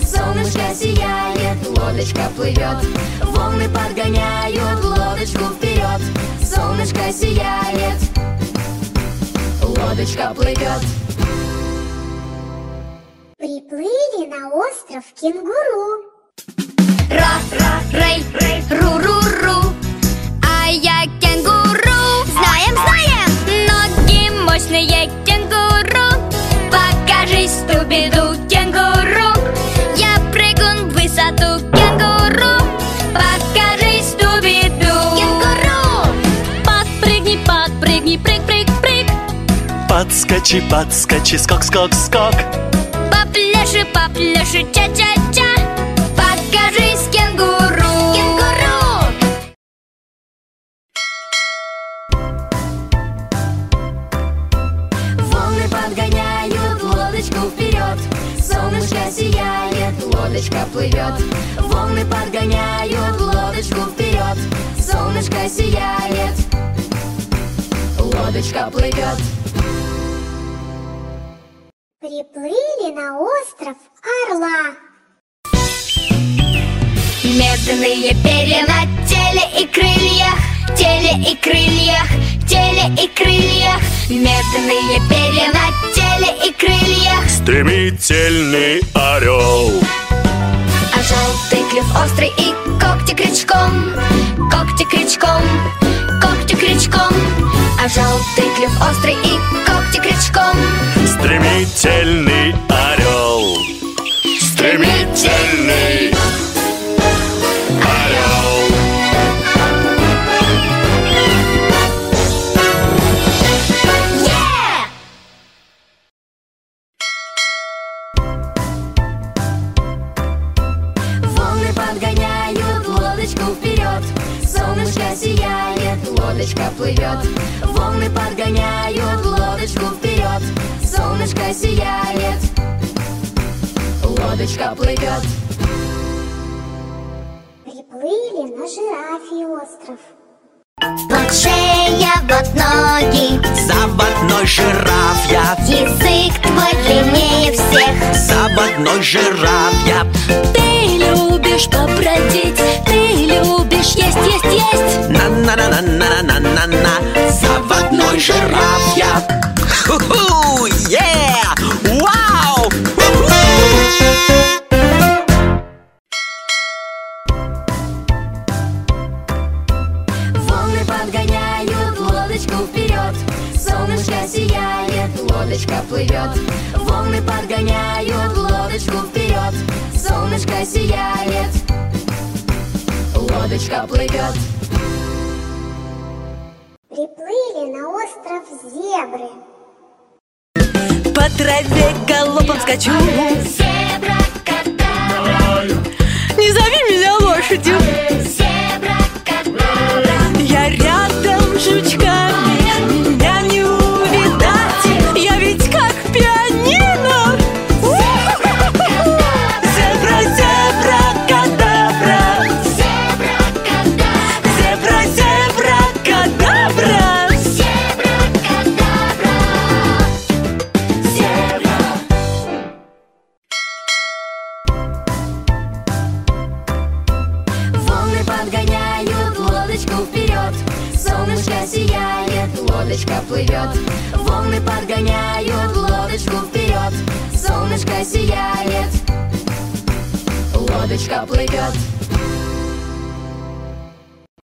солнышко сияет, лодочка плывет. Волны подгоняют лодочку вперед. Солнышко сияет, лодочка плывет. Приплыли на остров кенгуру. Ра-ра-рей, ру-ру-ру. А я кенгуру. Знаем, ноги мощные кенгуру. Покажись, Скуби-Ду, кенгуру. Я прыгун в высоту кенгуру. Покажись, Скуби-Ду. Кенгуру. Подпрыгни, подпрыгни, прыг-прыг-прыг. Подскочи, подскочи, скок, скок, скок. Попляши, попляши, ча-ча-ча. Покажись, кенгуру. Кенгуру. Волны подгоняют лодочку вперед. Солнышко сияет, лодочка плывет. Волны подгоняют лодочку вперед. Солнышко сияет, лодочка плывет. Приплыли на остров орла. Медные перья на теле и крыльях, теле и крыльях, теле и крыльях. Медные перья на теле и крыльях. Стремительный орел. А желтый клюв острый и когти крючком, когти крючком, когти крючком. А желтый клюв острый и когти крючком. Стремительный орел. Стремительный орел. Волны подгоняют лодочку вперед. Солнышко сияет, лодочка плывет. Волны подгоняют лодочку вперед. Солнышко сияет, лодочка плывет. Приплыли на жирафий остров. Вот шея, вот ноги, Заводной жираф я, язык твой длиннее всех. заводной жираф я. Ты любишь побродить, ты любишь есть, есть, есть. На-на-на-на-на-на-на-на. Заводной жираф я. Ху-ху, yeah! Вау! Волны подгоняют лодочку вперед. Солнышко сияет, лодочка плывет. Волны подгоняют лодочку вперед. Солнышко сияет, лодочка плывет. Приплыли на остров зебры. По траве галопом скачу. Зебра, кадабра, Не зови меня лошадью. зебра, кадабра. Я рядом с жучками, меня не увидать. Я ведь как пианино. Зебра, зебра, кадабра. Зебра, кадабра, Зебра, зебра, кадабра. зебра, кадабра. Зебра. Волны подгоняют лодочку вперед. Солнышко сияет, лодочка плывет. Волны подгоняют лодочку вперед. Солнышко сияет, лодочка плывет.